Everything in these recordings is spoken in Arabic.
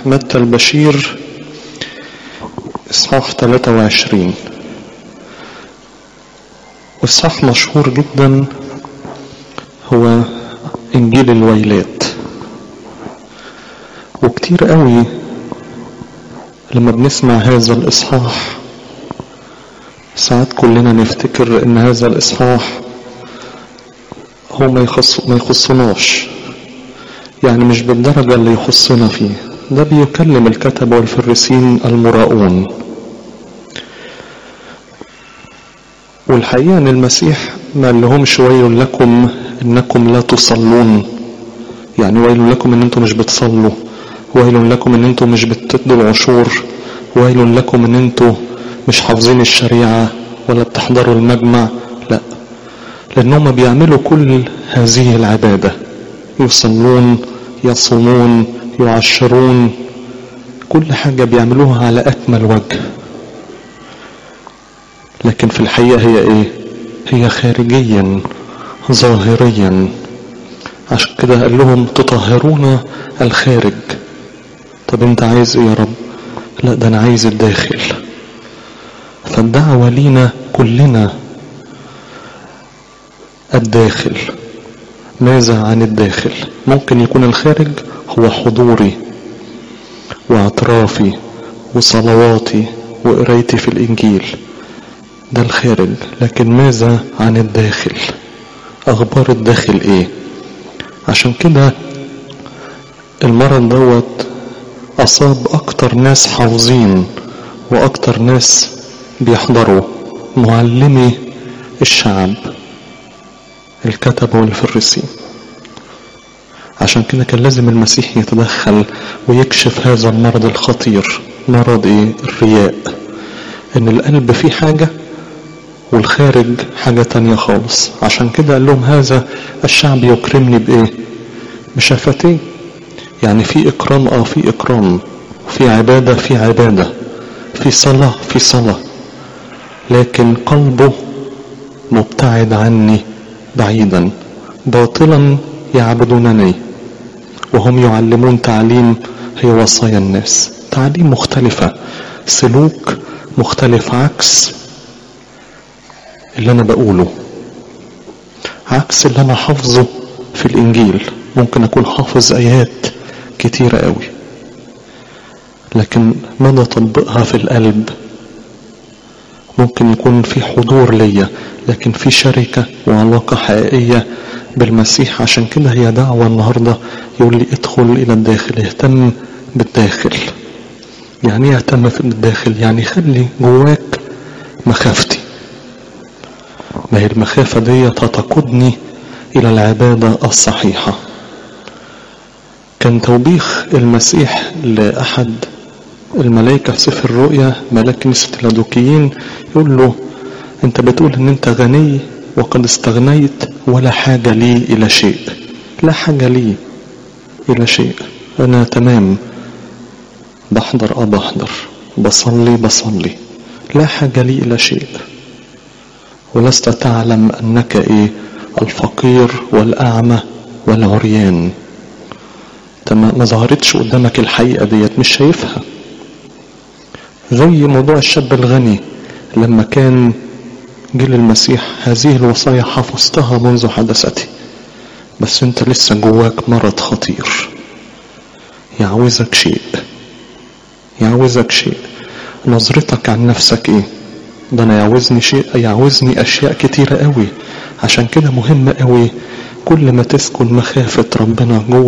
متى البشير إصحاح 23. والصح مشهور جدا هو إنجيل الويلات. وكتير قوي لما بنسمع هذا الإصحاح ساعات كلنا نفتكر إن هذا الإصحاح هو ما يخصناش، يعني مش بالدرجة اللي يخصنا فيه. ده بيكلم الكتبة والفريسين المراؤون. والحقيقة ان المسيح ما لهمش ويل لكم انكم لا تصلون، يعني ويل لكم ان انتم مش بتصلوا، ويل لكم ان انتم مش بتدوا العشور، ويل لكم ان انتم مش حافظين الشريعة ولا بتحضروا المجمع. لا، لانهم بيعملوا كل هذه العبادة، يصلون، يصومون، يعشرون، كل حاجة بيعملوها على أكمل وجه. لكن في الحقيقة هي ايه؟ هي خارجيا ظاهريا. عشان كده قال لهم تطهرون الخارج. طب انت عايز ايه يا رب؟ لا، ده انا عايز الداخل. فالدعوة لينا كلنا الداخل. ماذا عن الداخل؟ ممكن يكون الخارج هو حضوري واعترافي وصلواتي وقرايتي في الإنجيل، ده الخارج. لكن ماذا عن الداخل؟ أخبار الداخل إيه؟ عشان كده المرض دوت أصاب أكتر ناس حافظين وأكتر ناس بيحضروا، معلمي الشعب، الكتبة والفريسين. عشان كده كان لازم المسيح يتدخل ويكشف هذا المرض الخطير. مرض ايه؟ الرياء. ان القلب فيه حاجة والخارج حاجة تانية خالص. عشان كده قال لهم هذا الشعب يكرمني بايه؟ بشفتيه. يعني في اكرام، في اكرام، في عبادة، في عبادة، في صلاة، في صلاة، لكن قلبه مبتعد عني بعيدا. باطلا يعبدونني وهم يعلمون تعليم هي وصايا الناس. تعليم مختلفة، سلوك مختلف، عكس اللي انا بقوله، عكس اللي انا حافظه في الانجيل. ممكن اكون حافظ ايات كتيرة قوي، لكن مدى تطبيقها في القلب ممكن يكون في حضور ليا، لكن في شركة وعلاقة حقيقية بالمسيح. عشان كده هي دعوة النهاردة، يقول لي ادخل الى الداخل، اهتم بالداخل. يعني ايه اهتم بالداخل؟ يعني خلي جواك مخافتي. ما هي المخافة دي هتقودني الى العبادة الصحيحة. كان توبيخ المسيح لأحد الملائكة في سفر الرؤيا، ملاك كنيسة اللادوكيين، يقول له انت بتقول ان انت غني وقد استغنيت ولا حاجة لي الى شيء. لا حاجة لي الى شيء، انا تمام، بحضر بحضر، بصلي، لا حاجة لي الى شيء. ولست تعلم انك ايه؟ الفقير والاعمى والعريان. ما ظهرتش قدامك الحقيقة ديت، مش شايفها. زي موضوع الشاب الغني لما كان جيل المسيح، هذه الوصايا حفظتها منذ حدثتي، بس انت لسه جواك مرض خطير، يعوزك شيء. نظرتك عن نفسك ايه؟ ده انا يعوزني شيء، يعوزني اشياء كتيرة قوي. عشان كده مهم قوي كل ما تسكن مخافة ربنا جوه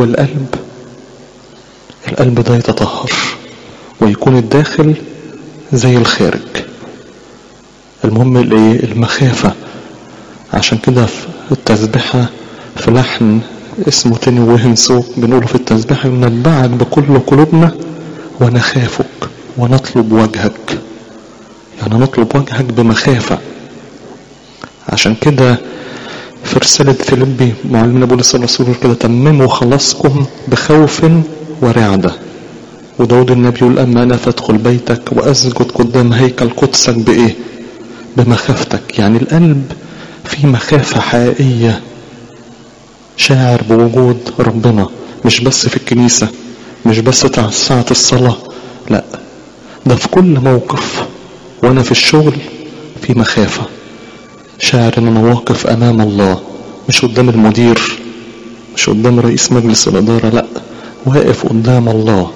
القلب ده يتطهر ويكون الداخل زي الخارج. المهم الايه؟ المخافة. عشان كده في التسبيحة، في لحن اسمه تاني وهنسو، بنقوله في التسبيحة: نتبعك بكل قلوبنا ونخافك ونطلب وجهك. يعني نطلب وجهك بمخافة. عشان كده في رسالة فيليبي معلمنا بولس الرسول كده: تمموا خلاصكم بخوف ورعدة. وداود النبي يقول: أما أنا فادخل بيتك وأسجد قدام هيكل قدسك بإيه؟ بمخافتك. يعني القلب في مخافة حقيقية، شاعر بوجود ربنا، مش بس في الكنيسة، مش بس ساعة الصلاة، لا، ده في كل موقف. وانا في الشغل في مخافة، شاعر ان انا واقف امام الله، مش قدام المدير، مش قدام رئيس مجلس الادارة، لا، واقف قدام الله.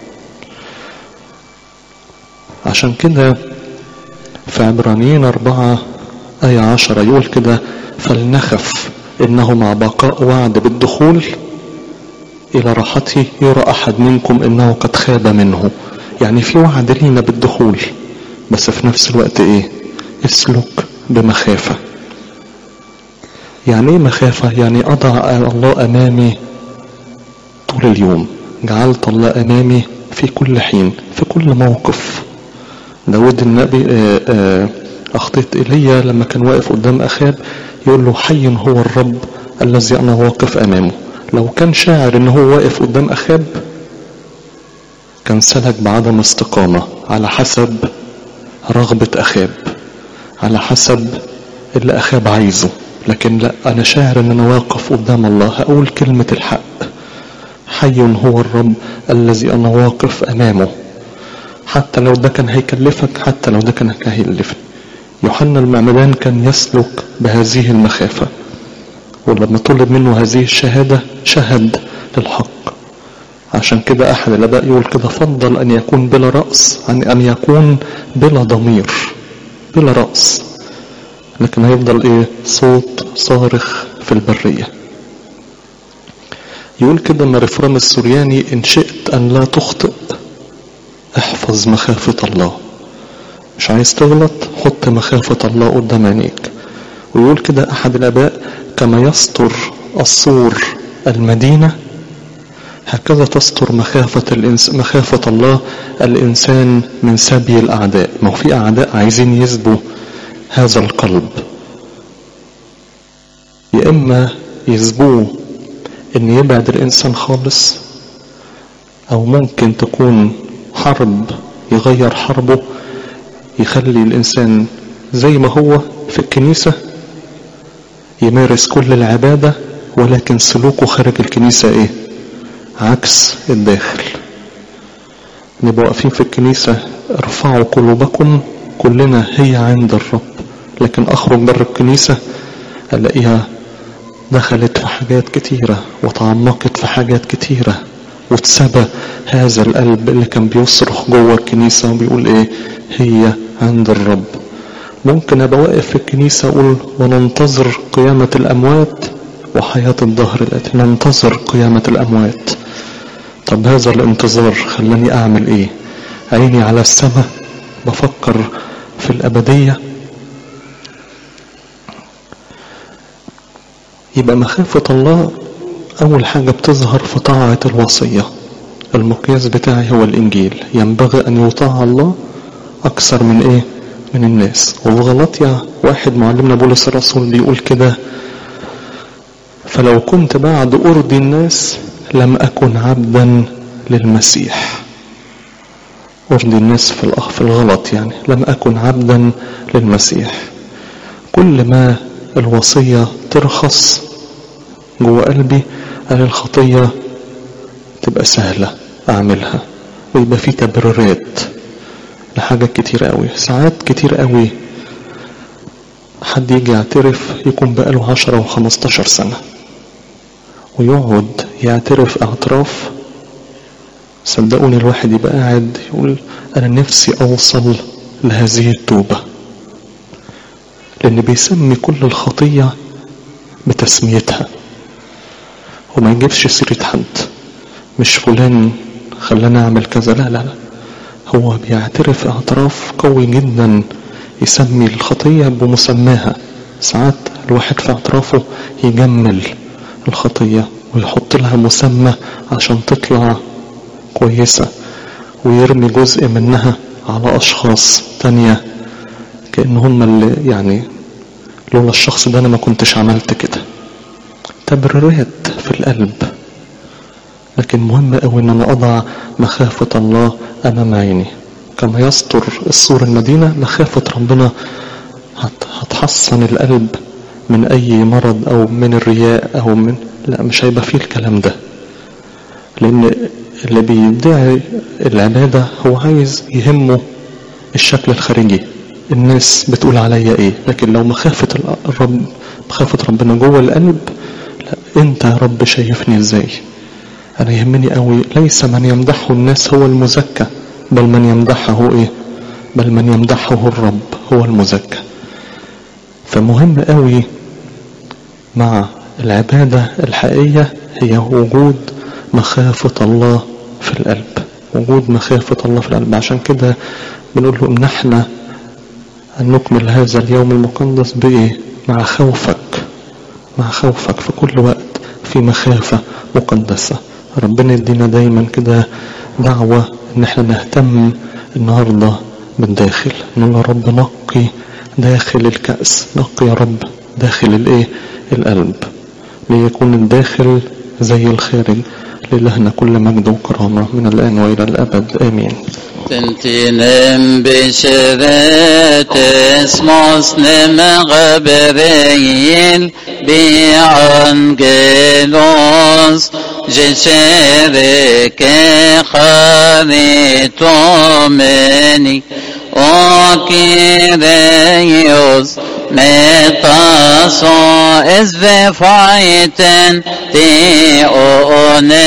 عشان كده في عبرانيين 4:10 يقول كده: فلنخف انه مع بقاء وعد بالدخول الى راحته يرى احد منكم انه قد خاب منه. يعني في وعد لينا بالدخول، بس في نفس الوقت ايه؟ اسلك بمخافة. يعني ايه مخافة؟ يعني اضع الله امامي طول اليوم، جعلت الله امامي في كل حين، في كل موقف. داود النبي اخطيت ايليا لما كان واقف قدام اخاب، يقول له: حي هو الرب الذي انا واقف امامه. لو كان شاعر ان هو واقف قدام اخاب كان سلك بعدم استقامة على حسب رغبة اخاب، على حسب اللي اخاب عايزه. لكن لا، انا شاعر ان انا واقف قدام الله، هقول كلمة الحق: حي هو الرب الذي انا واقف امامه. حتى لو ده كان هيكلفك، حتى لو ده كان هيكلفني. يوحنا المعمدان كان يسلك بهذه المخافة، ولما طلب منه هذه الشهادة شهد للحق. عشان كده احد الاباء يقول كده: فضل ان يكون بلا رأس عن ان يكون بلا ضمير. بلا رأس، لكن هيفضل ايه؟ صوت صارخ في البرية. يقول كده مرفرام السورياني: ان شئت ان لا تخطئ احفظ مخافة الله. مش عايز تغلط، حط مخافة الله قدام عينيك. ويقول كده احد الاباء: كما يستر السور المدينة هكذا تستر مخافة الله الانسان من سبي الاعداء. ما هو في اعداء عايزين يسبوا هذا القلب، يا اما يسبوه ان يبعد الانسان خالص، او ممكن تكون حرب يغير حربه، يخلي الانسان زي ما هو في الكنيسة يمارس كل العبادة، ولكن سلوكه خارج الكنيسة ايه؟ عكس الداخل. نبقى واقفين في الكنيسة: ارفعوا قلوبكم كلنا هي عند الرب، لكن اخرج بره الكنيسة الاقيها دخلت في حاجات كتيرة وتعمقت في حاجات كتيرة، واتسبى هذا القلب اللي كان بيصرخ جوه الكنيسة وبيقول ايه؟ هي عند الرب. ممكن ابقى واقف في الكنيسة اقول: وننتظر قيامة الاموات وحياة الدهر الاتي. ننتظر قيامة الاموات. طب هذا الانتظار خلاني اعمل ايه؟ عيني على السماء، بفكر في الابدية. يبقى مخافة الله اول حاجة بتظهر في طاعة الوصية. المقياس بتاعي هو الانجيل، ينبغي ان يطاع الله اكثر من ايه؟ من الناس. وفي غلطية واحد معلمنا بولس الرسول بيقول كده: فلو كنت بعد ارضي الناس لم اكن عبدا للمسيح. ارضي الناس في الغلط، يعني لم اكن عبدا للمسيح. كل ما الوصية ترخص جوه قلبي قال الخطية تبقى سهلة اعملها، ويبقى في تبريرات لحاجات كتير قوي. ساعات كتير قوي حد يجي يعترف يكون بقاله 10 و15 سنة ويقعد يعترف اعتراف، صدقوني الواحد يبقى قاعد يقول: انا نفسي اوصل لهذه التوبة. لان بيسمي كل الخطية بتسميتها، وما يجيبش سيرة حد. مش فلان خلاني اعمل كذا، لا لا لا، هو بيعترف اعتراف قوي جدا، يسمي الخطية بمسماها. ساعات الواحد في اعترافه يجمل الخطية ويحط لها مسمى عشان تطلع كويسة، ويرمي جزء منها على اشخاص تانية كأن هم اللي يعني لولا الشخص ده انا ما كنتش عملت كده. تبريرات في القلب. لكن مهم قوي ان انا اضع مخافة الله امام عيني. كما يستر السور المدينة، مخافة ربنا هتحصن القلب من اي مرض او من الرياء او من، لا، مش هيبقى فيه الكلام ده. لان اللي بيدعي العبادة هو عايز يهمه الشكل الخارجي، الناس بتقول عليا ايه، لكن لو مخافة ربنا جوه القلب، لا انت يا رب شايفني ازاي. انا يهمني قوي ليس من يمدحه الناس هو المزكى، بل من يمدحه ايه، بل من يمدحه الرب هو المزكى. فمهم قوي مع العبادة الحقيقية هي وجود مخافة الله في القلب، وجود مخافة الله في القلب. عشان كده بنقول له امنحنا أن نكمل هذا اليوم المقدس بإيه؟ مع خوفك، مع خوفك في كل وقت، في مخافة مقدسة. ربنا يدينا دايما كده دعوة ان احنا نهتم النهاردة بالداخل، نقول يا رب نقي داخل الكأس، نقي يا رب داخل الايه، القلب، ليكون الداخل زي الخارج. لإلهنا كل مجد وكرامة من الآن وإلى الأبد آمين. تنتينم بشرات اسموس نمغبرين بعنجلوس جشرك خاريتو مني وكيريوس متاسو إذ فايتن تي